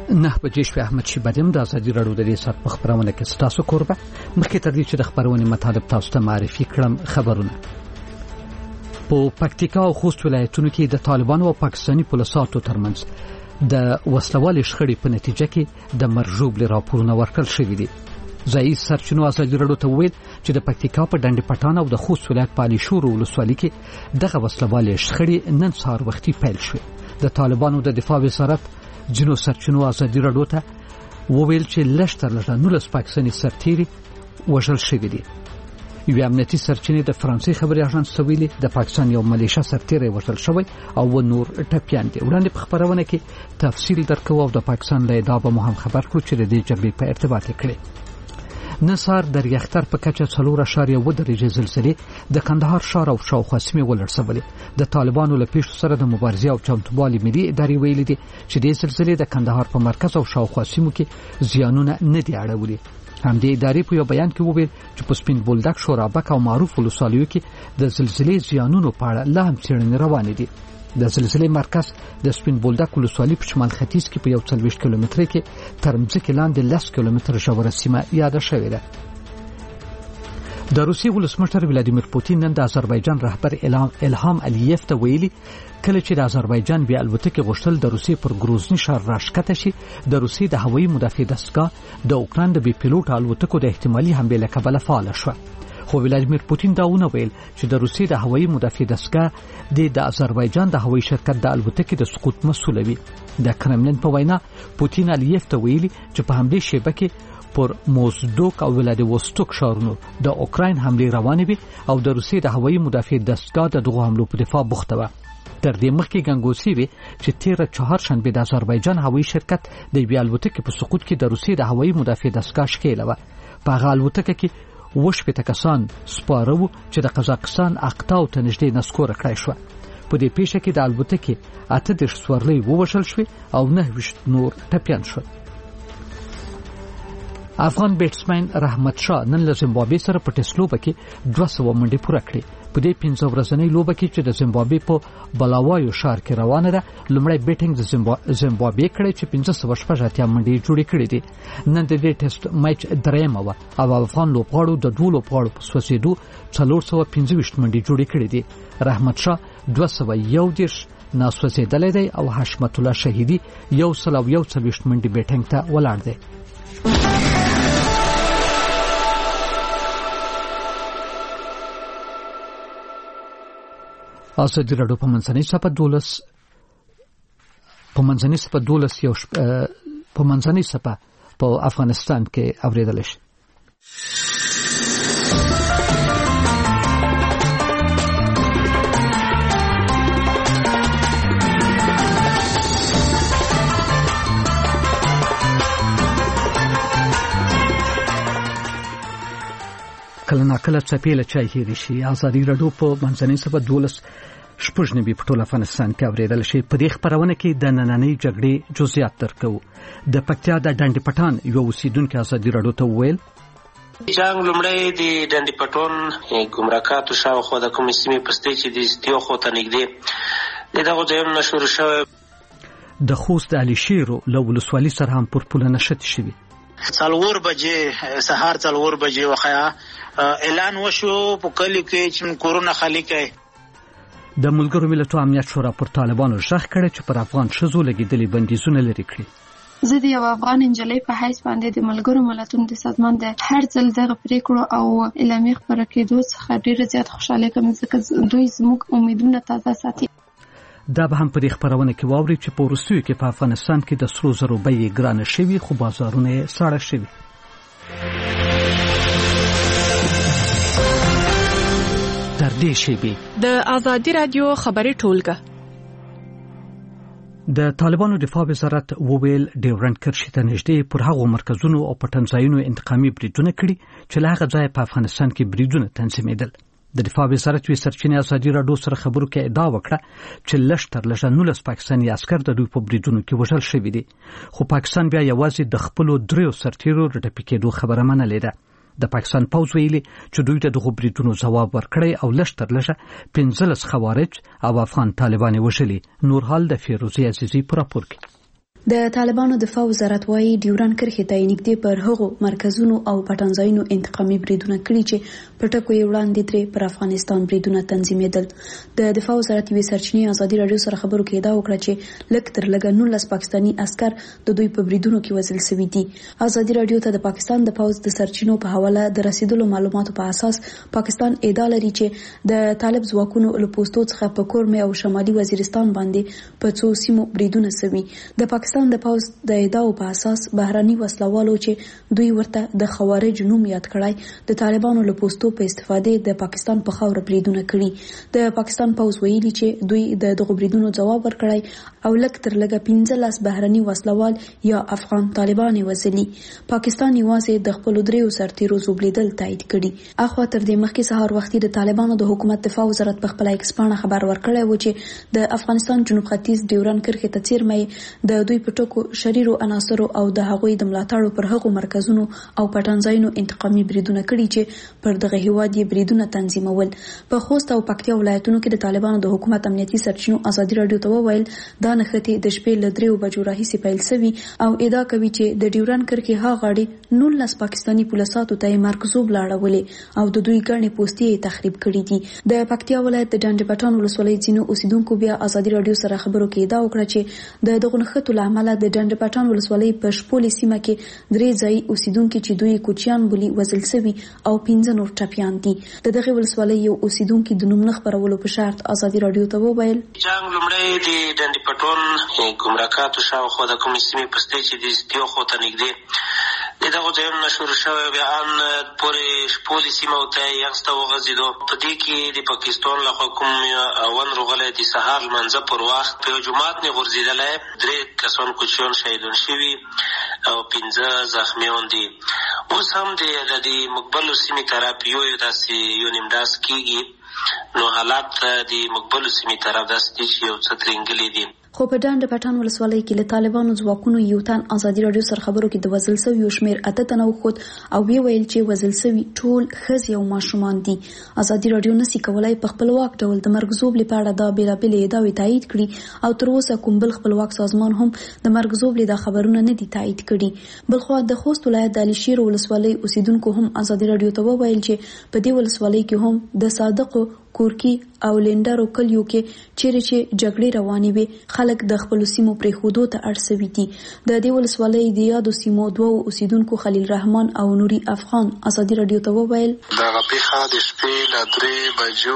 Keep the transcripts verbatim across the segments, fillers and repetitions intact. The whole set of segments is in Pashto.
نه بجې شوې احمد شیبادیم د ازادي راډیو د ریاست په خبرونه کې ستاسو کوربه مخکې تر دې چې د خبرونې مطالب تاسو ته معرفي کړم خبرونه په پکتیکا او خوست ولایتونو کې د طالبانو او پاکستاني پولیسو ترمنځ د وسلوالې شخړې په نتیجه کې د مرجوب راپورونه ورکړل شوي دي. ځایي سرچینو ازادي راډیو ته وویل چې د پکتیکا په ډنډ پټان او د خوست ولایت په علي شور ولسوالۍ کې دغه وسلوالې شخړې نن سهار وختي پیل شوې. د طالبانو د دفاع وزارت جنو سرچینو ازادي راډیو ته وویل چې لږ تر لږه نولس پاکستاني سرتیري وژل شوي دي. یو امنیتي سرچینې د فرانسې خبري اژانس ته ویلي د پاکستان یو ملیشه سرتیری وژل شوی او و نور ټپیان دي. وړاندې په خبرونه کې تفصیل درکوو او د پاکستان له ادعا به مو هم خبر کړو چې د دې جګړې په ارتباط کړي. نن سهار د ریختر په کچه څلور اعشاریه اووه درجې زلزلې د کندهار ښار او شاوخوا سیمې ولړزولې. د طالبانو له پیښو سره د مبارزې او چمتووالي ملي ادارې ویلي دي چې د زلزلې د کندهار په مرکز او شاوخوا سیمو کې زیانونه نه دي اړولي. همدې ادارې په یو بیان کې وویل چې په سپین بولدک، شورابک او معروف ولسوالیو کې د زلزلې زیانونو په اړه لا هم څېړنې روانې دي. د زلزلې مرکز د سپین بولدک ولسوالۍ په شمال ختیځ کې په یو څلوېښت کیلومتره کې تر مځکې لاندې لس کیلومتره ژوره سیمه یاده شوې ده. د روسیې ولسمشر ولادیمیر پوتین نن د آذربایجان رهبر الهام الیف ته ویلي کله چې د آذربایجان بیا الوتکې غوښتل د روسیې پر ګروزني ښار راښکته شي د روسیې د هوایي مدافع دستګاه د اوکراین د بې پیلوټه الوتکو د احتمالي حملې له کبله فعاله شوه. خو ولادیمیر پوتین دا ونه ویل چې د روسیې د هوایي مدافع دستګاه د آذربایجان د هوایي شرکت د الوتکې د سقوط مسؤل وي. د کرملین په وینا پوتین الیف ته ویلي چې په همدې شیبه کې پر موزدوک او ولادیوستوک ښارونو د اوکراین حملې روانې وي او د روسیې د هوایي مدافع دستګاه د دغو حملو په دفاع بوخته وه. تر دې مخکې ګنګوسي وي چې تیره چهارشنبه د آذربایجان هوایي شرکت د یوې الوتکې په سقوط کې د روسیې د هوایي مدافع دستګاه ښکېله وه. په هغه الوتکه کې اووه شپېته کسان سپاره وو چې د قزاقستان اقتاو ته نږدې نسکوره کړای شوه. په دې پیښه کې د الوتکې اته دېرش سورلۍ ووژل شوې او نهه ویشت نور ټپیان شول. افغان بیټسمن رحمت شاه نن له زیمبابوې سره په ټیسټ لوبه کې دوه سوه منډې پوره کړې. په دې پنځه ورځنۍ لوبه کې چې د زیمبابوې په بلاوایو ښار کې روانه ده لومړی بیټینګ د زیمبابوې کړی چې پنځه سوه شپږ اتیا منډې جوړې کړې دي. نن د دې ټیسټ میچ درېیمه وه او افغان لوبغاړو د دوو لوبغاړو په سوځېدو څلور سوه پنځه ویشت منډې جوړې کړې دي. رحمت شاه دوه سوه یو دېرش ناسوځېدلی دی او حشمت الله شهیدي یو سل او یو څلوېښت منډې بیټینګ ته ولاړ دی. ازادي راډیو په منځنۍ صفحه دولس په منځنۍ صفحه دولس یو په منځنۍ صفحه په افغانستان کې اوریدل شي. کله ناکله څپې له چای هېرې شي. ازادي راډیو په منځنۍ صفحه دولس شپږ نبي په ټول افغانستان کې اوریدل شي. په دې خبرونه کې د نننۍ جګړې جزئیات درکوو. د پکتیا د ډنډ پټان یو اوسیدونکو ازادي راډیو ته وویل جنګ لومړی د ډنډ پټون ګمرکاتو شاوخوا د کومې سیمې په سطحې چې د ستیو خوا ته نږدې د دغو ځایونو نه شروع شوی. د خوست د علي شیرو له ولسوالۍ سره هم پر پوله نښتې شوي. څلور بجې سهار څلور بجې وخیا اعلان وشو په کلیو کې چې کورونه خالی کړي. د ملګرو ملتونو امنیت شورا پر طالبانو ژغ کړی چې پر افغان ښځو لګېدلي بندیزونه لرې کړي. زه د یو افغان نجلۍ په حیث باندې د ملګرو ملتونو د سازمان د هر ځل دغه پریکړو او اعلامیې خپاره کېدو څخه ډېره زیات خوشحالي کوم ځکه دوی زموږ امیدونه تازه ساتي. دا به هم په دې خبرونه کې واوري چې په وروستیو کې په افغانستان کې د سرو زرو بیې ګرانه شوي خو بازارونه یې ساړه شوي. تر دې شیبې د ازادي راډیو خبري ټولګه د طالبانو دفاع وزارت وویل ډیورنډ کرښې ته نږدې پر هغو مرکزونو او پټنځایونو انتقامي بریدونه کړي چې له هغه ځایه په افغانستان کې بریدونه تنظیمېدل. د دفاع وزارت وی سرچینې ازادي راډیو سره خبرو کې ادعا وکړه چې لږ تر لږه نولس پاکستاني عسکر د دوی په بریدونو کې وژل شوي دي. خو پاکستان بیا یوازې د خپلو دریو سرتیرو د ټپي کېدو خبره منلې ده. د پاکستان پوځ ویلي چې دوی د دغو بریدونو ځواب ورکړی او لږ تر لږه پنځلس خوارج او افغان طالبان وژلي. نور حال د فیروزي عزیزي په راپور کې. د طالبانو دفاع وزارت وايي ډیورن کرښې ته نږدې پر هغو مرکزونو او پټنځایونو انتقامي بریدونه کړي چې په ټکو یې وړاندې ترې پر افغانستان بریدونه تنظیمېدل. د دفاع وزارت یوې سرچینې ازادي راډیو سره خبرو کې ادعا وکړه چې لږ تر لږه نولس پاکستاني عسکر د دوی په بریدونو کې وژل شوي دي. ازادي راډیو ته د پاکستان د پوځ د سرچینو په حواله د رسیدلو معلوماتو په اساس پاکستان ادعا لري چې د طالب ځواکونو له پوستو څخه په کورمه او شمالي وزیرستان باندې په څو سیمو بریدونه شوي. د پاکستان د پوز د ادعاو په اساس بهراني وسلوالو چې دوی ورته د خوارج نوم یاد کړای د طالبانو له پوستو په استفاده د پاکستان په خاور بریدونه کړي. د پاکستان پوز ویلي چې دوی د دغه بریدونو جواب ورکړای او لږ تر لږه پنځلس بهراني وسلوال یا افغان طالبان وزلي. پاکستان یوازې د خپل دریو سرتیرو زوبلیدل تایید کړي. اخوا تر دې مخکې سهار وختي د طالبانو د حکومت دفاع وزارت په خپل ایکس پاڼه خبر ورکړی و چې د افغانستان جنوب ختیځ ډیورن کرښې ته څیرمه د دوی په ټکو شریرو عناصرو او د هغوی د ملاتړو پر هغو مرکزونو او پټنځایونو انتقامي بریدونه کړي چې پر دغه هیواد یې بریدونه تنظیمول. په خوست او پکتیا ولایتونو کې د طالبانو د حکومت امنیتي سرچینو ازادي راډیو ته وویل دا نښتې د شپې له دریو بجو راهیسې پیل شوي او ادعا کوي چې د ډیورن کرښې هغه غاړې نولس پاکستاني پولیساتو ته یې مرکزوب لاړولې او د دوی ګڼې پوستې یې تخریب کړي دي. د پکتیا ولایت د ډنډ پټان ولسوالۍ ځینو اوسیدونکو بیا ازادي راډیو سره خبرو کې ادعا وکړه چې د دغه نښتو له امله د ډنډ پټان ولسوالۍ په شپولې سیمه کې درې ځایي اوسیدونکي چې دوی کوچیان بولي وژل شوي او پنځه نور ټپیان دي. د دغه ولسوالۍ یو اوسیدونکي د نوم نه خپرولو په شرط ازادي راډیو ته وویل جنګ لومړی د ډنډ پټون ګمرکاتو شاوخوا د کومې سیمې په سطحې چې د ستیو خوا ته نږدې د دغو ځایونو نه شروع شوی بیا ان پورې شپولې سیمه ورته یغسته وغځېدو. په دې کې د پاکستان لخوا کوم اون راغلی د سهار لمانځه پر وخت په یو جومات نه غورځېدلی درې کسان کوچیان شهیدان شوي او پنځه زخمیان دي. اوس هم د دې مقبلو سیمې طرف یو یو داسې یو نیم داس کېږي نو حالات د مقبلو سیمې طرف داسې دي چې یو څه ترینګلي دي. خو په ډنډ پټان ولسوالۍ کې له طالبانو ځواکونو یو تن ازادي راډیو سره خبرو کې د وژل شویو شمېر اته تنه وښود او ویې ویل چې وژل شوي ټول ښځې او ماشومان دي. ازادي راډیو نسي کولای په خپلواک ډول د مرګ ژوبلې په اړه دا بېلابېلې ادعاوې تایید کړي او تر اوسه کوم بل خپلواک سازمان هم د مرګ ژوبلې دا خبرونه نه دي تایید کړي. بلخوا د خوست ولایت د علي شیر ولسوالۍ اوسیدونکو هم ازادي راډیو ته وویل چې په دې ولسوالۍ کې هم د صادقو کورکی او لینډرو کلیو کې چیرې چې جګړې روانې وي خلک د خپلو سیمو پرېښودو ته اړ شوي دي. د دې ولسوالۍ د یادو سیمو دوو اوسیدونکو خلیل رحمان او نوري افغان ازادي راډیو ته وویل دغه پیښه د شپې له درې بجو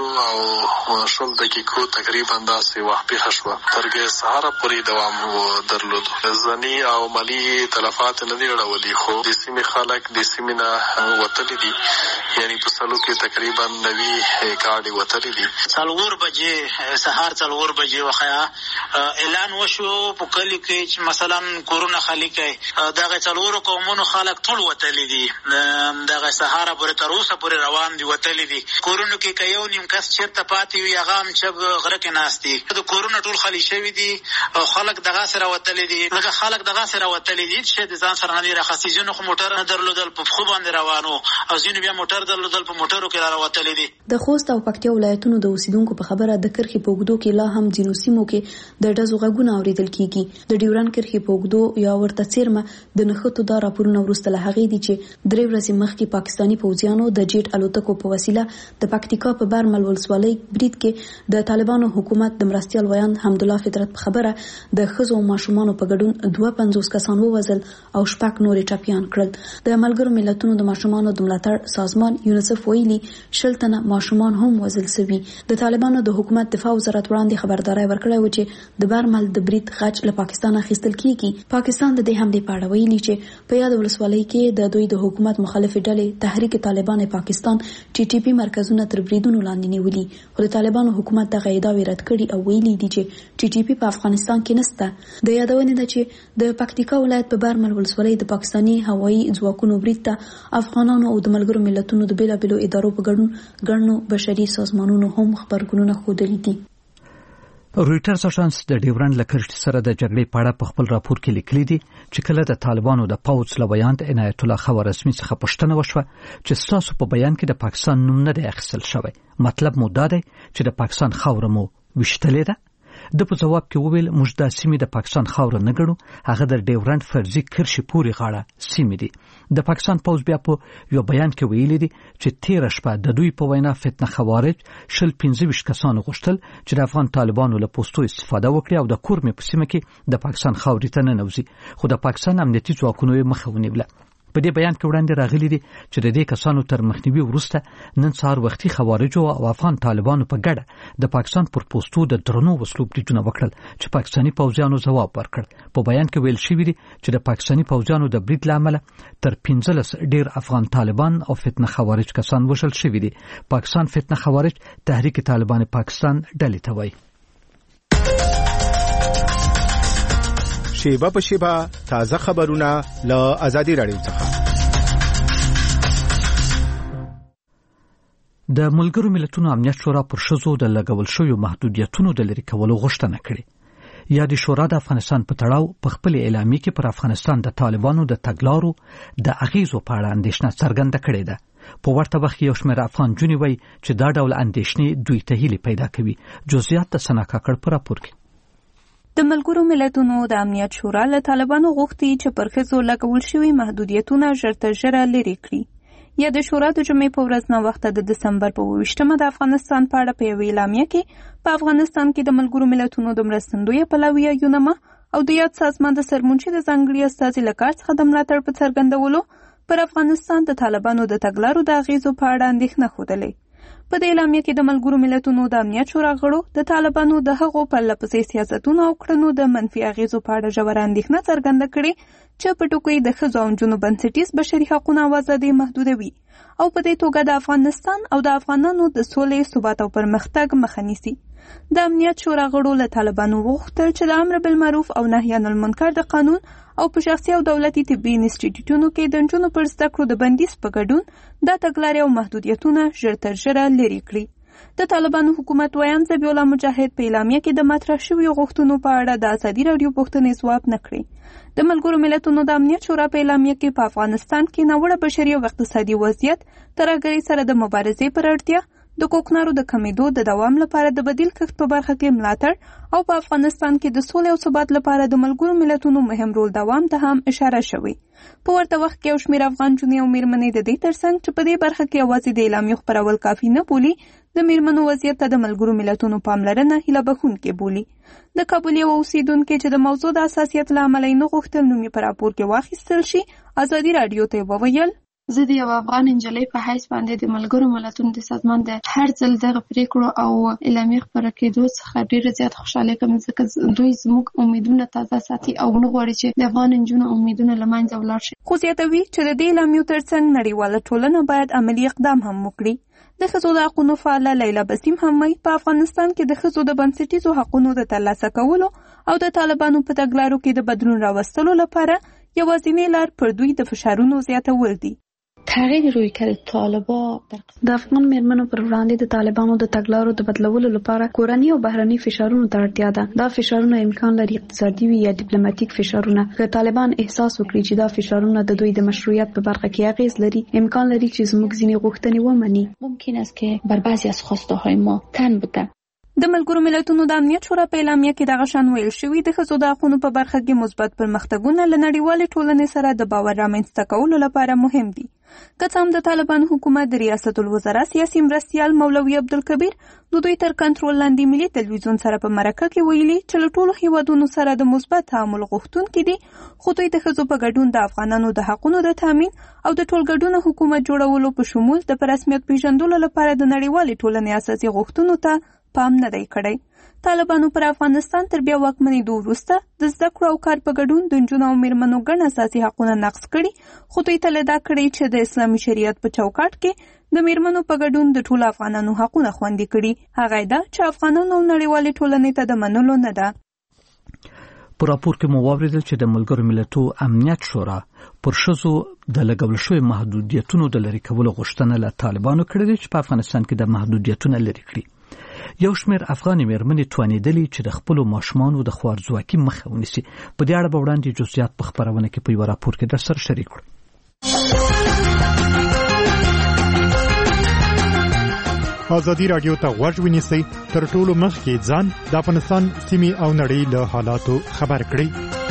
او شل دقیقو تقریبا داسې وخت پیښه شوه تر سهاره پورې دوام درلود. ځاني او مالي تلفات نه دي اړولي خو د سیمې خلک د سیمې نه وتلي دي یعنی په سلو کې تقریبا نوي ګاډي وتلي دي. څلور بجې سهار څلور بجې وخیا اعلان وشو په کلی کې چې مثلا کورونه خالی کړي دغه څلورو قومونو خلک ټول وتلي دي دغه سهار پورې تر اوسه پورې روان دي وتلي دي. کورونو کې که یو نیم کس چېرته پاتې وي هغه هم چې غره کې ناست دي. د کورونه ټول خالي شوي دي او خلک دغه سره وتلي دي لکه خلک دغه سره وتلي دي چې د ځان سره نه دي راخستي. ځینو خو موټر نه درلودل په پښو باندې روانو او ځینو بیا موټر درلودل په موټرو کې راوتلي دي. د خوست او پکتیا ولایتونو د اوسیدونکو په خبره د کرښې په اوږدو کې لا هم ځینو سیمو کې د ډزو غږونه اورېدل کېږي. د ډیورن کرښې په اوږدو یا ورته څیرمه د نښتو دا راپورونه وروسته له هغې دي چې درې ورځې مخکې پاکستاني پوځیانو د جیټ الوتکو په وسیله د پکتیکا په برمل ولسوالۍ برید کې د طالبانو حکومت د مرستیال ویاند حمدالله فطرت په خبره د ښځو او ماشومانو په ګډون دوه پنځوس کسان ووژل او شپږ نورې ټپیان کړل. د ملګرو ملتونو د ماشومانو د ملاتړ سازمان یونیسف ویلي شل تنه ماشومان هم وژل شوي. د طالبانو د حکومت دفاع وزارت وړاندې خبرداری ورکړی و چې د برمل د برید غچ له پاکستان اخیستل کیږي. پاکستان د دې حملې په اړه ویلي چې په یاد ولسوالۍ کې د دوی د حکومت مخالفې ډلې تحریک طالبان پاکستان ټي ټي پی مرکزونه تر بریدونو لاندې نیولي خو د طالبانو حکومت دغه ادعاوې رد کړي او ویلي دي چې ټي ټي پی په افغانستان کې نشته. د یادونې ده چې د پکتیکا ولایت په برمل ولسوالۍ د پاکستاني هوایي ځواکونو برید ته افغانانو او د ملګرو ملتونو د بیلابیلو ادارو په ګډون ګڼو بشري سازمانونو هم خبرګونونه ښودلي دي. رویټرز اژانس د ډیورن له کرښې سره د جګړې په اړه په خپل راپور کې لیکلي دي چې کله د طالبانو د پوځ له ویاند عنایت الله خوارزمي څخه پوښتنه وشوه چې ستاسو په بیان کې د پاکستان نوم نه دی اخیستل شوی مطلب مو دا دی چې د پاکستان خاوره مو ویشتلې ده د په جواب کې وویل موږ د سیمې د پاکستان خاور نه ګڼو، هغه د ډیورنډ فرضي کرښې پورې غاړه سیمې دي. د پاکستان پوز بیا په یو بیان کې ویلي دي چې تیر شپه د دوی په وینا فتنه خوارج شل پنځه ویشت کسانو غوښتل چې د افغان طالبانو له پوسټو استفاده وکړي او د کورمې په سیمه کې د پاکستان خاورې ته ننوځي، خو د پاکستان امنیتي ځواکونو یې مخه ونیوله. په دې بیان کې وړاندې راغلي دي چې د دې کسانو تر مخنیوي وروسته نن سهار وختي خوارجو او افغان طالبانو په ګډه د پاکستان پر پوسټو د درنو وسلو بریدونه وکړل چې پاکستاني پوځیانو ځواب ورکړ. په بیان کې ویل شوی دی چې د پاکستاني پوځیانو د برید له امله تر پنځلس ډیر افغان طالبان او فتنه خوارج کسان وژل شوي دي. پاکستان فتنه خوارج تحریک طالبان پاکستان ډلې ته وایي. شیبه په شیبه تازه خبرونه له آزادي رادیو څخه. د ملګرو ملتونو امنیت شورا پر ښځو د لګول شویو محدودیتونو د لرې کولو غوښتنه کړې. یا د شورا د افغانستان په تړاو په خپل اعلامیه کې پر افغانستان د طالبانو د تګلارو د اغیزو په اړه اندېښنه څرګنده کړې ده. په ورته وخت یو شمېر افغان جونې وایي چې دا ډول اندېښنې دوی ته هیلې پیدا کوي. جزئیات د سنا کاکړ په راپور کې. د ملګرو ملتونو د امنیت شورا له طالبانو غوښتي چې پر ښځو لګول شوي محدودیتونه ژر تر ژره لرې کړي. یا د شورا د جمعې په ورځ ناوخته د دسمبر په اوویشتمه د افغانستان په اړه په یوې اعلامیه کې په افغانستان کې د ملګرو ملتونو د مرستندویه پلاویه یونما او د یاد سازمان د سرمنشي د ځانګړي استازي له کار څخه د ملاتړ په څرګندولو پر افغانستان د طالبانو د تګلارو د اغیزو په اړه اندېښنه ښودلې. په دې اعلامیه کې د ملګرو ملتونو د امنیت شورا غړو د طالبانو د هغو پرلهپسې سیاستونو او کړنو د منفي اغیزو په اړه ژوره اندېښنه څرګنده کړې چې په ټوکو د ښځو او نجونو بنسټیز بشري حقونه او ازادۍ محدودوي او په دې توګه د افغانستان او د افغانانو د سولې، ثبات او پرمختګ مخه نیسي. د امنیت شورا غړو له طالبانو وغوښتل چې د امر بالمعروف او نهي عن المنکر د قانون او په شخصي او دولتي طبي انسټیټیوټونو کې د نجونو پر زده کړو د بندیز په ګډون دا تګلارې او محدودیتونه ژر تر ژره لرې کړي. د طالبانو حکومت ویان ذبیح الله مجاهد په اعلامیه کې د مطرح شویو غوښتنو په اړه د ازادي راډیو پوښتنې ځواب نه کړی. د ملګرو ملتونو د امنیت شورا په اعلامیه کې په افغانستان کې ناوړه بشري او اقتصادي وضعیت، ترهګرۍ سره د مبارزې پر اړتیا، د کوکنارو د کمیدو د دوام لپاره د بدیل کښت په برخه کې ملاتړ او په افغانستان کې د سولې او ثبات لپاره د ملګرو ملتونو مهم رول دوام ته هم اشاره شوې. په ورته وخت کې یو شمېر افغان جونې او میرمنې د دې ترڅنګ چې په دې برخه کې یوازې د اعلامیو خپرول کافي نه بولي، د میرمنو وضعیت ته د ملګرو ملتونو پاملرنه هیله بښونکې بولي. د کابل یو اوسیدونکي چې د موضوع د حساسیت له امله یې نه غوښتل نوم یې په راپور کې واخیستل شي، ازادي راډیو ته وویل زه د یو افغان نجلۍ په حیث باندې د ملګرو ملتونو د سازمان د هر ځل دغه پریکړو او اعلامیې خپره کېدو څخه ډېره زیات خوشحالي کوم، ځکه دوی زموږ امیدونه تازه ساتي او نه غواړي چې د افغان نجونو امیدونه له منځه ولاړ شي. خو زیاتوي چې د دې اعلامیو ترڅنګ نړیواله ټولنه باید عملي اقدام هم وکړي. د ښځو د حقونو فعاله لیلا بسیم هم وایي په افغانستان کې د ښځو د بنسټیزو حقونو د ترلاسه کولو او د طالبانو په تګلارو کې د بدلون راوستلو لپاره یوازینۍ لار پر دوی د فشارونو زیاتول دي. تغییر رویکرد طالبا د افغان میرمنو پر وړاندې د طالبانو د تګلارو د بدلولو لپاره کورني او بهرني فشارونو ته اړتیا ده. دا فشارونه امکان لري اقتصادي وي یا ډیپلوماټیک فشارونه. که طالبان احساس وکړي چې دا فشارونه د دوی د مشروعیت په برخه کې اغیز لري، امکان لري چې زموږ ځینې غوښتنې ومني. ممکن است که بر بعضی از خواسته های ما تن بده. د ملګرو ملتونو د امنیت شورا په اعلامیه کې دغه شان ویل شوي د ښځو د حقونو په برخه کې مثبت پرمختګونه له نړیوالې ټولنې سره د باور رامنځته کولو لپاره مهم دي. که څه هم د طالبان حکومت د ریاست الوزرا سیاسي مرستیال مولوي عبدالکبیر د دوی تر کنټرول لاندې ملي تلویزیون سره په مرکه کې ویلي چې له ټولو هیوادونو سره د مثبت تعامل غوښتونکي دي، خو دوی د ښځو په ګډون د افغانانو د حقونو د تامین او د ټولګډونه حکومت جوړولو په شمول د په رسمیت پیژندلو لپاره د نړیوالې ټولنې اساسي غوښتنو ته پام نه دی کړی. طالبانو پر افغانستان تر بیا واکمنېدو وروسته د زده کړو او کار په ګډون د نجونو او میرمنو ګڼ اساسي حقونه نقض کړي، خو دوی ته دا کړی چې د اسلامي شریعت په چوکاټ کې د میرمنو په ګډون د ټولو افغانانو حقونه خوندي کړي. هغه دا چې افغانانو او نړیوالې ټولنې ته د منلو نه ده. په راپور کې مو واوریدل چې د ملګرو ملتونو امنیت شورا پر ښځو د لګول شویو محدودیتونو د لرې کولو غوښتنه له طالبانو کړې ده چې په افغانستان کې د محدودیتونه لرې کړي. یو شمېر افغاني میرمنې توانېدلې چې د خپلو ماشومانو د خوارځواکۍ مخه ونیسي. په دې اړه به وړاندې جزئیات په خپرونه کې په یوه راپور کې درسره شریک کړو. ازادي رادیو ته غوږ ونیسئ، تر ټولو مخکې ځان د افغانستان سیمې او نړۍ له حالاتو خبر کړئ.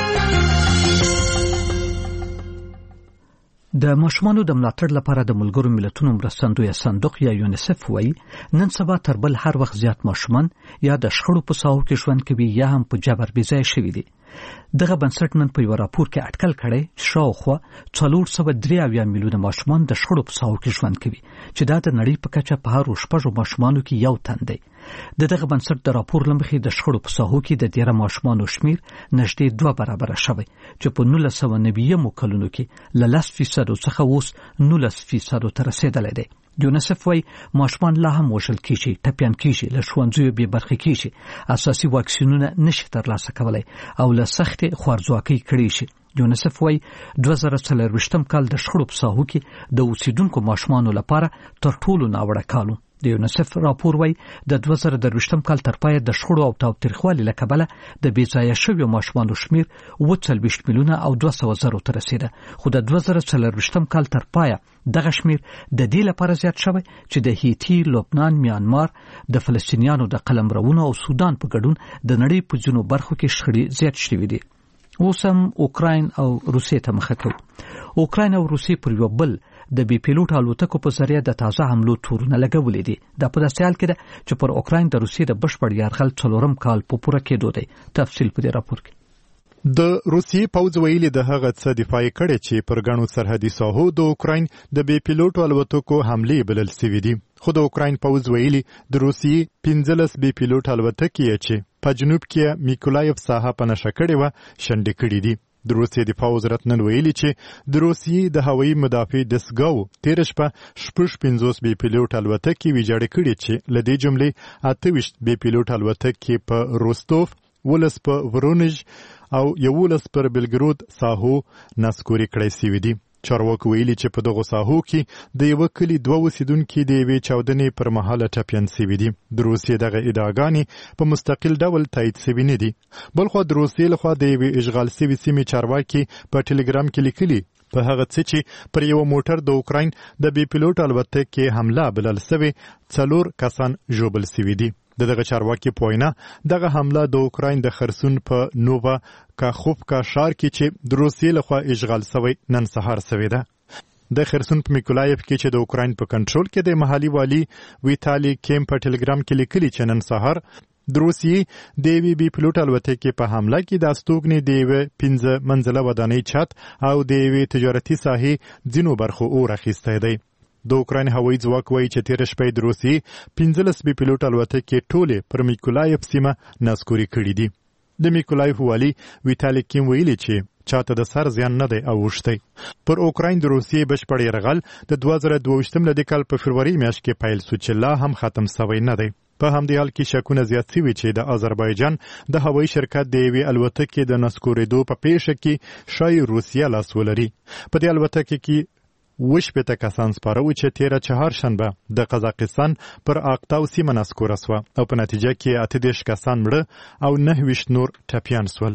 د ماشومانو د ملاتړ لپاره د ملګرو ملتونو مرستندویه صندوق یا یونیسف وایي نن سبا تر بل هر وخت زیات ماشومان یا د شخړو په ساحو کې ژوند کوي یا هم په جبر بې ځایه شوي دي. دغه بنسټ نن په یو راپور کې اټکل کړی چې شاوخوا څلور سوه درې اویا میلیونه ماشومان د شخړو په ساحو کې ژوند کوي چې دا د نړۍ په کچه په هرو شپږو ماشومانو کې یو تن دی. د دغه بنسټ د راپور له مخې د شخړو په ساحو کې د ډیره ماشومانو شمیر نږدې دوه برابره شوی چې په نولس سوه نوي کلونو کې له لس فیصدو څخه اوس نولس فیصدو ته رسېدلی دی. یونیسف وایي ماشومان لا هم وژل کیږي، ټپیان کیږي، له ښوونځیو بې برخې کیږي، اساسي واکسینونه نشي ترلاسه کولی او له سختې خوارځواکۍ کړی شي. یونیسف وایي دوه زره څلرویشتم کال د شخړو په ساحو کې د اوسیدونکو ماشومانو لپاره تر ټولو ناوړه کال و. د یونیسف راپور وایي د دوه زره درویشتم کال تر پایه د شخړو او تاوتریخوالي له کبله د بې ځایه شویو ماشومانو شمیر اووه څلوېښت میلیونه او دوه سوه زرو ته رسېده، خو د دوه زره څلرویشتم کال تر پایه دغه شمیر د دې لپاره زیات شوی چې د هیټي، لبنان، میانمار، د فلسطینیانو د قلمرونو او سودان په ګډون د نړۍ په ځینو برخو کې شخړې زیات شوي دي. اوس هم اوکراین او روسیې ته مخه کوو. اوکراین او روسیې پر یو بل د بي پیلوټ الوتکو په ذریعه د تازه حملو تورونه لګولې دي. دا په داسې حال کې ده چې پر اوکراین د روسیې د بشپړ یرغل څلورم کال په پوره کېدو دی. تفصیل په دې راپور کې. د روسیې پوځ ویلي د هغه څه دفاع کړې چې پر ګڼو سرحدي ساحو د اوکراین د بي پیلوټ الوتکو حملې بلل سوي دي. خو د اوکراین پوځ ویلي د روسیې پنځلس بي پیلوټ الوتکې چې په جنوب کې میکولایف ساحه په نښه کړې وه شنډې کړي دي. د روسیې دفاع وزارت نن ویلي چې د روسیې د هوایي مدافع دستګاو تېره شپه شپږ پنځوس بي پیلوټ الوتکې ویجاړې کړې چې له دې جملې اته ویشت بي پیلوټ الوتکې په روستوف، ولس په ورونیژ او یولس پر بلګرود ساحو نسکوري کړی سوي دي. چارواکو ویلي چې په دغو ساحو کې د یوه کلي دوه اوسیدونکي د یوې چاودنې پر مهاله ټپیان سوي دي. د روسیې دغه ادعاګانې په مستقل ډول تایید سوي نه دي. بلخوا د روسیې لخوا د یوې اشغال سوي سیمې چارواکي په ټلګرام کې لیکلي په هغه څه چې پر یو موټر د اوکراین د بي پیلوټ الوتکې حمله بلل سوي څلور کسان ژوبل سوي دي. د دغه چارواکي په وینا دغه حمله د اوکراین د خرسون په نووا کاخوفکا ښار کې چې د روسیې لخوا اشغال سوی نن سهار سوی ده. د خرسون په میکولایف کې چې د اوکراین په کنټرول کې د محلي والي ویتالي کیم په ټلګرام کې لیکلي چې نن سهار د روسیې د یوې بي پیلوټ الوتکې په حمله کې د استوګنې د یوې پنځه منزله ودانۍ چت او د یوې تجارتي ساحې ځینو برخو اور اخیستی دی. د اوکراین هوایي ځواک وایي چې تېره شپه د روسیې پنځلس بي پیلوټ الوتکې ټولې پر میکولایف سیمه نسکوري کړي دي. د میکولایف والي ویتالي کیم ویلي چې چاته د سر زیان نه دی اوښتی. پر اوکراین د روسیې بشپړ یرغل د دوه زره دوه ویشتم له دې کال په فبروري میاشت کې پیل سو چې لا هم ختم سوی نه دی. په همدې حال کې شکونه زیات سوي چې د آذربایجان د هوایي شرکت د یوې الوتکې د نسکورېدو په پیښه کې ښایي روسیه لاس ولري. په دې الوتکې کې اووه شپېته کسان سپاره وو چې تېره چهارشنبه د قزاقستان پر اقتاو سیمه نسکوره سوه او په نتیجه کې اته دېرش کسان مړه او نهه ویشت نور ټپیان سول.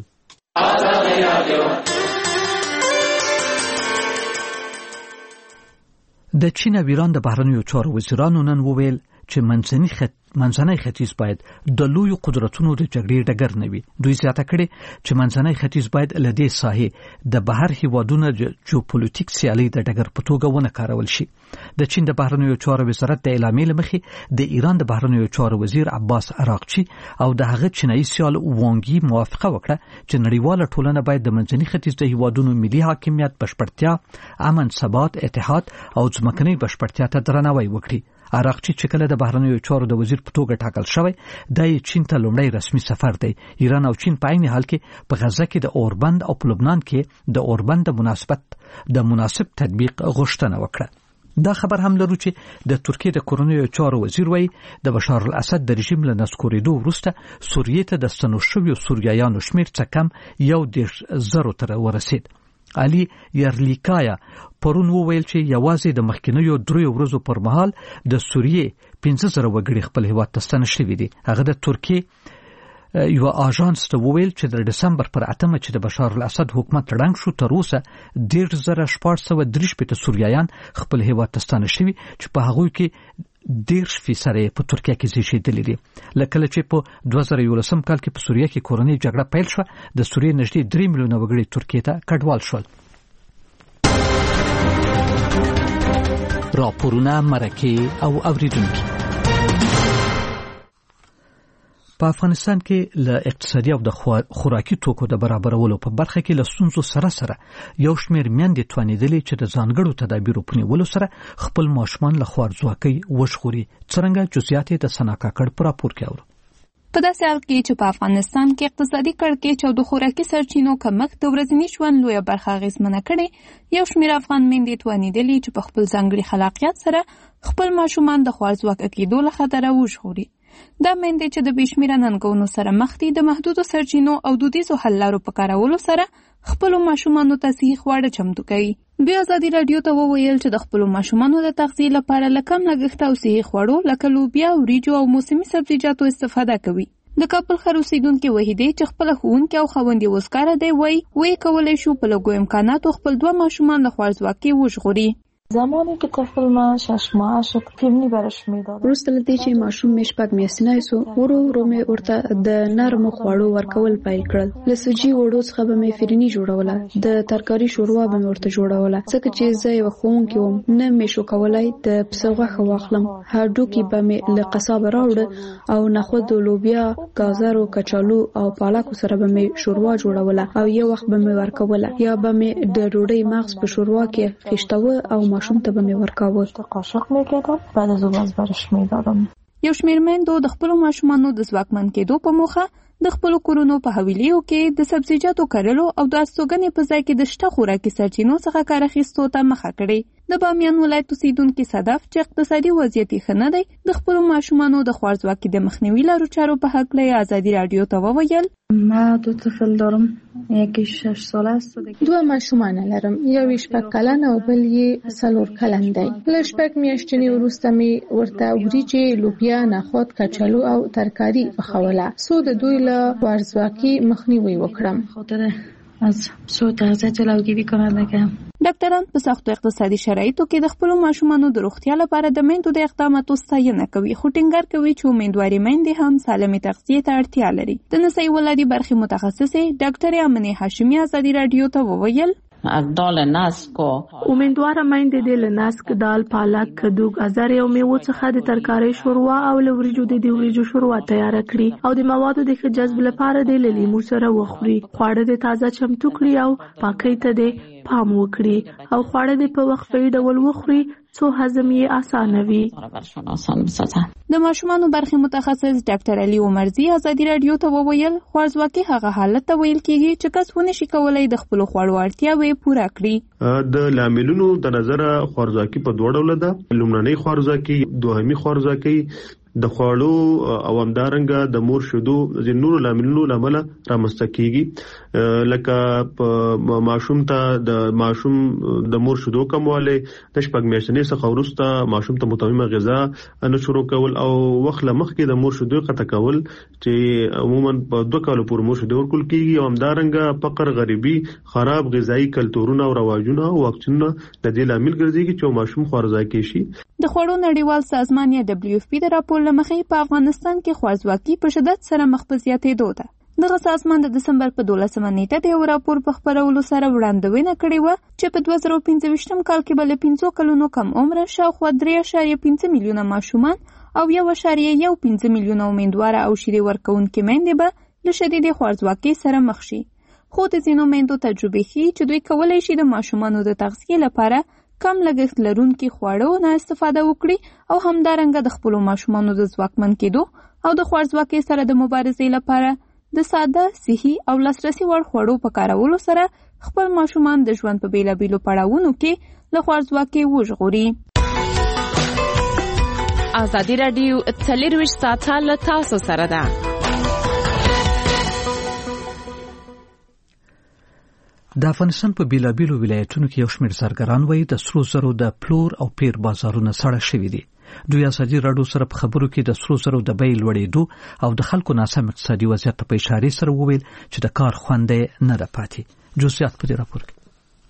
د چین او ایران د بهرنیو چارو وزیرانو نن وویل چې منځني خط منځنی ختیځ باید د لویو قدرتونو د جګړې ډګر نه وي. دوی زیاته کړې چې منځنی ختیځ باید له دې ساحې د بهر هیوادونو جیوپولیټیک سیالۍ د ډګر په توګه ونه کارول شي. د چین د بهرنیو چارو وزارت د اعلامیې له مخې د ایران د بهرنیو چارو وزیر عباس عراقچي او د هغه چینایي سیال وانګي موافقه وکړه چې نړیواله ټولنه باید د منځني ختیځ د هیوادونو ملي حاکمیت، بشپړتیا، امن، ثبات، اتحاد او ځمکنۍ بشپړتیا ته درناوی وکړي. عراقچي چې کله د بهرنیو چارو د وزیر په توګه ټاکل شوی د چین ته لومړی رسمي سفر دی. ایران او چین په عین حال کې په غزه کې د اوربند او په لبنان کې د اوربند د مناسبت د مناسب تطبیق غوښتنه وکړه. دا خبر هم لرو چې د ترکیې د کورنیو چارو وزیر وایي د بشار الاسد د رژیم له نسکورېدو وروسته سوریې ته د ستنو شویو سوریایانو شمیر څه کم یو دېرش زرو ته ورسید. علي یرلیکایا پرون وویل چې یوازې د مخکینیو دریو ورځو پر مهال د سوریې پنځه زره وګړي خپل هیواد ته ستانه شوي دي. هغه د ترکیې یو اژانس ته وویل چې د دسمبر پر اتمه چې د بشار الاسد حکومت ړنګ شو تر اوسه ډېر زره شپږ سوه درې شپېته سوریایان خپل هیواد ته ستانه شوي چې په هغوی کې دېرش فیصده په ترکیه کې زیږېدلي دي. له کله چې په دوه زره یولسم کال کې په سوریه کې کورنۍ جګړه پیل شوه د سوریې نږدې درې میلیونه وګړي ترکیې ته کډوال شول. راپورونه، مرکې او اوریدونکي. په افغانستان کې له اقتصادي او د خوراکي توکو د برابرولو په برخه کې له ستونزو سره سره یو شمېر میندې توانېدلې چې د ځانګړو تدابیرو په نیولو سره خپل ماشومان له خوارځواکۍ وژغوري. څرنګه جزئیات یې د ثنا کاکړ په راپور کې اورو. په داسې حال کې چې په افغانستان کې اقتصادي کړکېچ او د خوراکي سرچینو کمښت د ورځني ژوند لویه برخه اغېزمنه کړې، یو شمېر افغان میندې توانېدلې چې په خپل ځانګړي خلاقیت سره خپل ماشومان د خوارځواکه کېدو له خطره وژغوري. دا میندې چې د بې شمېره ننګونو سره مخ دي د محدودو سرچینو او دودیزو حل لارو په کارولو سره خپلو ماشومانو ته صحي خواړه چمتو کوي. بیا ازادي راډیو ته وویل چې د خپلو ماشومانو د تغذیې لپاره له کم لګښت او صحي خوړو لکه لوبیا، وریجو او موسمي سبزیجاتو استفاده کوي. د کابل ښار اوسېدونکي وحیدې چې خپله ښوونکې او خاوند یې وزګاره دی وایي ویې کولی شو په لږو امکاناتو خپل دوه ماشومان له خوارځواکۍ وژغوري. زمانی که طفل من شش ماه شد فیلمی برش میدادم. وروسته له دې چې ماشوم مې شپږ میاشتنی سو، ورو ورو مې ورته د نرمو خواړو ورکول پیل کړل. له سوجي وړو څخه به مې فرني جوړوله، د ترکاري شوروا به مې ورته جوړوله. ځکه چې زه یوه ښوونکې وم، نه مې شو کولی د پسه غوښه واخلم. هډوکي به مې له قصابه راوړه او نخود، لوبیا، ګازرو، کچالو او پالکو سره به مې شوروا جوړوله او یو وخت به مې ورکوله، یا به مې د ډوډۍ مغز په شوروا کې خیشتوه او ماشوم ته به مې ورکاوه. قاشق میکردم بعد از او باز برش میدادم. یو شمېر میندو د خپلو ماشومانو د ځواکمن کېدو په موخه د خپلو کورونو په حویلیو کې د سبزیجاتو کرلو او د استوګنې په ځای کې د شته خوراکي سرچینو څخه کار اخیستو ته مخه کړې. د بامیان ولایت اوسېدونکي صدف چې اقتصادي وضعیت یې ښه نه دی، د خپلو ماشومانو د خوارځواکۍ د مخنیوي لارو چارو په هکله یې ازادي راډیو ته وویل. ما دو طفل دارم، یکی شش ساله است. دوه ماشومان لرم، یو یې شپږ کلن او بل یې څلور کلن دی. له شپږ میاشتنې وروسته مې ورته وریجې، لوبیا، نخود، کچالو او ترکاري پخوله څو د دوی له خوارځواکۍ مخنیوی وکړم. خاطر از سوء تغذیه جلوگیری کننده. ډاکټران په سختو اقتصادي شرایطو کې د خپلو ماشومانو د روغتیا لپاره د میندو د اقداماتو ستاینه کوي، خو ټینګار کوي چې امیندوارې میندې هم سالمې تغذیې ته اړتیا لري. د نسایي ولادي برخې متخصصې ډاکټرې امنې هاشمي ازادي راډیو ته وویل. دال نسک امیدواره میندې د له نسک، دال، پالک، کدو، گازر او میوو څخه د ترکارۍ شوروا او له وریجو د وریجو شوروا تیار کړي او د موادو د ښه جذب لپاره د لیمو سره وخوري. خواړه د تازه چمتو کړي او پاکۍ ته د پام وکړي او خواړه د په وقفه ډول وخوري څو هضم یې اسانه وي. د ماشومانو برخې متخصص ډاکټر علي عمرزي ازادي راډیو ته وویل خوارځواکي هغه حالت ته ویل کېږي چې کس ونشي کولای د خپلو خوړو اړتیاوې پوره کړي. د لاملونو د نظره خوارځواکي په دوه ډوله ده، لومړنۍ خوارځواکي، دوهمي خوارځواکي د خوړو او همدارنګه د مور شیدو د نورو لاملونو لامل رامنځته کیږي، لکه ماشوم ته د ماشوم د مور شیدو کموالی، د شپږ میاشتنۍ څخه وروسته ماشوم ته متممه غذا نه شروع کول او وخت له مخکې د مور شیدو قطع کول چې عموما په دوه کالو پورې مور شیدو ورکول کیږي، او همدارنګه فقر، غریبي، خراب غذایی کلتورونه او رواجونه او واکسینونه د دې لامل ګرځي چې ماشوم خوارځواکی شي. د خوړو نړیوال سازمان یا دبلیو اف پی د راپور لمخې په افغانستان کې خوارځواکي په شدت سره مخ په زیاتېدو ده. دغه سازمان د دسمبر په دولسمه نیټه د یو راپور په خپرولو سره وړاندوینه کړې وه چې په دوه زره پنځه ویشتم کال کې به له پنځو کلونو کم عمره شاوخوا درې اعشاریه پنځه میلیونه ماشومان او یو اعشاریه یو پنځه میلیونه امیندواره او شیدې ورکوونکې میندې به له شدیدې خوارځواکۍ سره مخ شي. خو د ځینو میندو تجربې ښیي چې دوی کولی شي د ماشومانو د تغذیې لپاره کم لګښت لرونکي خواړو نه استفاده وکړي او همدارنګه د خپلو ماشومانو د ځواکمن کېدو او د خوارځواکۍ سره د مبارزې لپاره د ساده، صحي او لاسرسي وړ خوړو په کارولو سره خپل ماشومان د ژوند په بیلابیلو پړاوونو کې له خوارځواکۍ وژغوري. ازادي راډیو څلرویشت ساعته له تاسو سره ده. د افغانستان په بیلابیلو ولایتونو کې یو شمېر زرګران وایي د سرو زرو د پلور او پیر بازارونه سړه شوي دي. دوی ازادي راډیو سره په خبرو کې د سرو زرو د بیې لوړېدو او د خلکو ناسم اقتصادي وضعیت په اشارې سره وویل چې د کار خوند نه ده پاتې. جزئیات په دې راپور کې.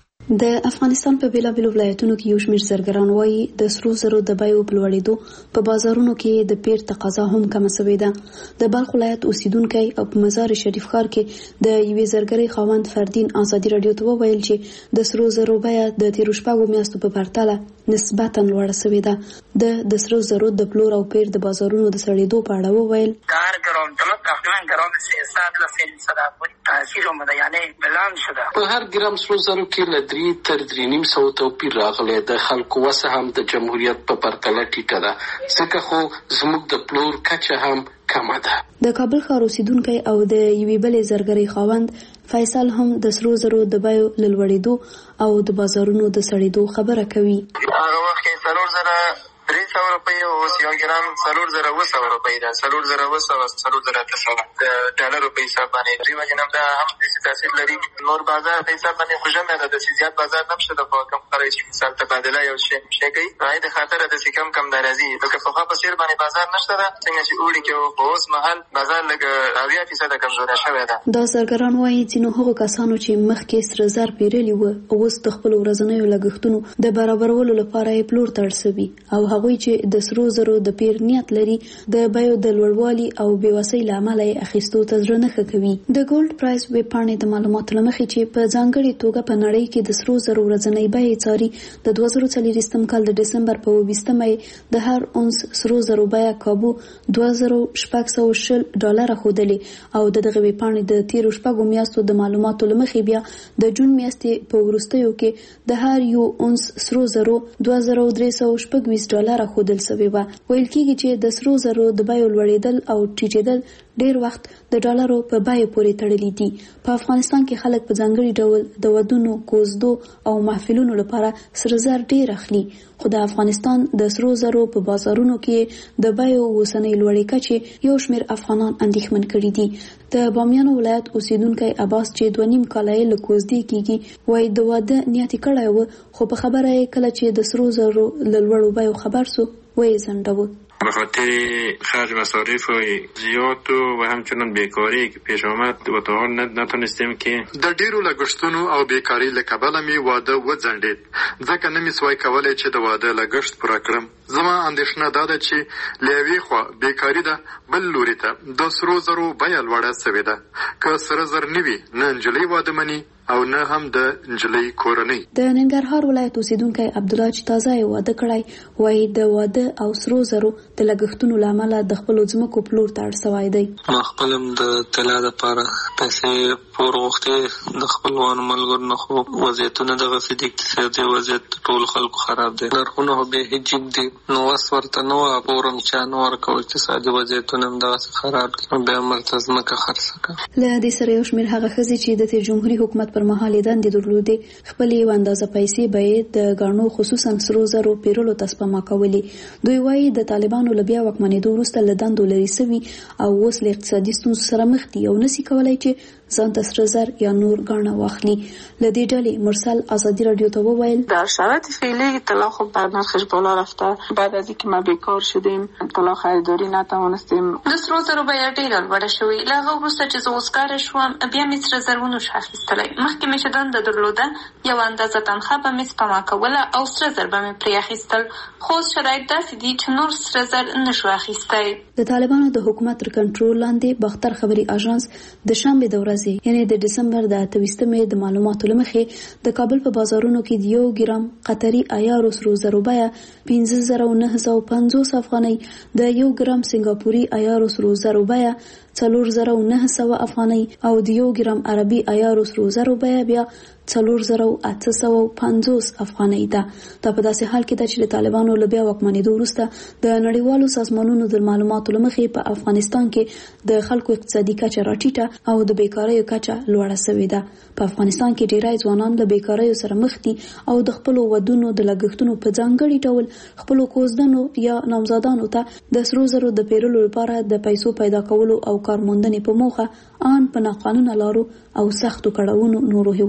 د افغانستان په بیلابیلو ولایتونو کې یو شمېر زرګران وایي د سرو زرو د بیو په لوړېدو په بازارونو کې د پیر تقاضا هم کمه شوې ده. د بلخ ولایت اوسیدونکی او په مزار شریف ښار کې د یوې زرګرۍ خاوند فردین ازادي راډیو ته وویل چې د سرو زرو بیه د تیرو شپږو میاشتو په پرتله نسبتا لوړه شوې ده. د د سرو زرو د پلور او پیر د بازارونو د سړېدو په اړه وویل هر گرام طلب تقریبا گرام سیصد ل سیصد تاثیر اومده، یعنی بلند شده. په هر ګرام سرو زرو کې له درې تر درې نیم سوه توپیر راغلی. د خلکو وسه هم د جمهوریت په پرتله ټیټه ده، ځکه خو زموږ د پلور کچه هم کمه ده. د کابل ښار اوسیدونکی او د یوې بلې زرګرۍ خاوند فیصل هم د سرو زرو د بیو له لوړېدو او د بازارونو د سړېدو خبره کوي. هغه وخت کې څلور زره درې سوه روپۍ او اوس یو ګرام څلور زره اوه سوه روپۍ ده. څلور زره اوه سوه څلور زره اته سوه د ډالرو په حساب باندې. دې وجې نه دا هم داسې تاثیر لري. نور بازار په حساب باندې خو ژمنه ده، داسې زیات بازار نه شته. د په کم قرار چې مثال تبادله یو شی شی کوي هغې د خاطره داسې کم کم دا راځي. لکه پخوا په څېر باندې بازار نه شته ده، څنګه چې اوړي کې و. په اوس مهال بازار لږ اویا فیصده کمزوری شوی ده. دا زرګران وایي ځینو هغو کسانو چې مخکې سره زر پیرلي وو اوس د خپلو ورځنیو لګښتونو د برابرولو لپاره یې پلور تړ شوي، او هغوی چې د سرو زرو د پیر نیت لري د بیو د لوړوالي او بېوسۍ له امله یې اخیستو ته زړه نه ښه کوي. د ګولډ پرایس ویب پاڼې د معلوماتو له مخې چې په ځانګړې توګه په نړۍ کې د سرو زرو ورځنۍ بیې څاري، د دوه زره څلوېښتم کال د ډسمبر په اوویشتمه یې د هر اونس سرو زرو بیه کابو دوه زره شپږ سوه شل ډالره ښودلې، او د دغې ویب پاڼې د تېرو شپږو میاشتو د معلوماتو له مخې بیا د جون میاشتې په وروستیو کې د هر یو اونس سرو زرو دوه زره درې سوه شپږ ویشت ډالره ښودل شوې وه. ویل کېږي چې د سرو زرو د بیو لوړېدل او ټیټېدل ډېر وخت د ډالرو په بیې پورې تړلي دي. په افغانستان کې خلک په ځانګړي ډول د ودونو، کوزدو او محفلونو لپاره سره زر ډېر اخلي، خو د افغانستان د سرو زرو په بازارونو کې د بیو اوسنۍ لوړې کچې یو شمېر افغانان اندېښمن کړي دي. د بامیانو ولایت اوسیدونکی عباس چې دوه نیم کاله یې له کوزدې کېږي وایي د واده نیت یې کړی و، خو په خبره یې کله چې د سرو زرو له لوړو بیو خبر سو وایي ځنډاوه. به خاطر خرج مصارف زیاد و همچنان بیکاری که پیش آمد و تا حال نتونستیم که د ډیرو لګښتونو او بیکاری له کبله می واده وځنډید، ځکه نه می سوای کولای چې د واده لګښت پوره کړم. زما اندېښنه دا ده چې له یوې خوا بیکاري ده، بل لوري ته د سرو زرو بیه لوړه سوې ده. که سره زر نه وي نه نجلۍ واده مني او نه هم د نجلۍ کورنۍ. د ننګرهار ولایت اوسیدونکی عبدالله چې تازه یې واده کړی وایي د واده او سرو زرو د لګښتونو له امله د خپلو ځمکو پلور ته اړ سوی دی. ما خپل هم د طلا دپاره پیسې پور غوښتې د خپلوانو ملګرو نه، خو وضعیتونه دغسې د اقتصادي وضعیت ټول خلکو خراب دی. نرخونه خو بیا هېڅ جیب دي، نو وس ورته نه وه، پور هم چا نه ورکوه. اقتصادي وضعیتونه هم دغسې خراب دي، بیا هم ورته ځمکه خرڅه کړه. له دې سره یو شمېر هغه ښځې چې د تېر جمهوري حکومت پر مهال یې دندې درلودې خپلې یو اندازه پیسې به یې د ګاڼو خصوصا سرو زرو پیرلو ته سپما کولې. دوی وایي د طالبانو له بیا واکمنېدو وروسته له دندو لرې سوي او اوس له اقتصادي ستونزو سره مخ دي او نسي کولای چې ځان ته سره زر یا نور ګاڼه واخلي. له دې ډلې مرسل ازادي رادیو ته وویل در شرایط فعلی طلا خب بر نرخش بالا رفته. بعد از اینکه ما بیکار شدیم طلا خریداری نتوانستیم. د سرو زرو بیه ډېره لوړه شوې. له هغه وروسته چې زه اوس کاره شوم بیا مې سره زر ونه شو اخیستلی. مخکې مې چې دنده درلوده یو اندازه تنخوا به مې سپما کوله او سره زر به مې پرې اخیستل، خو اوس شرایط داسې دي چې نور سره زر نه شو اخیستی. د طالبانو د حکومت تر کنټرول لاندې باختر خبري اژانس د شنبې د ورځې یعنې د ډسمبر د اته ویشتمې د معلوماتو له مخې د کابل په بازارونو کې د یو ګرام قطري عیارو سرو زرو بیه پنځه زره نهه سوه پنځوس افغانۍ، د یو ګرام سنګاپوري عیارو سرو زرو بیه څلور زره نهه سوه افغانۍ او د یو ګرام عربي عیارو سرو زرو بیه بیا څلور زره اته سوه پنځوس افغانۍ ده. دا په داسې حال کې ده چې د طالبانو له بیا واکمنېدو وروسته د نړیوالو سازمانونو د معلوماتو له مخې په افغانستان کې د خلکو اقتصادي کچه راټیټه او د بیکاریو کچه لوړه شوې ده. په افغانستان کې ډېری ځوانان له بیکاریو سره مخ دي او د خپلو ودونو د لګښتونو په ځانګړي ډول خپلو کوزدنو یا نامزادانو ته د سرو زرو د پیرلو لپاره د پیسو پیدا کولو او کارموندنې په موخه ان په ناقانونه لارو او سختو کړاوونو نورو هیوادونو ته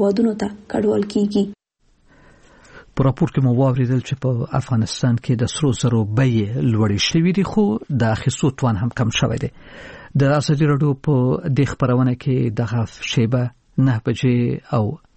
ته کډوال کیږي. په راپور کې مو واوریدل چې په افغانستان کې د سرو زرو بیې لوړې شوې دي خو د اخیستو توان هم کم شوی دی. د ازادي راډیو په دې خبرونه کې دغه شیبه نه بجې او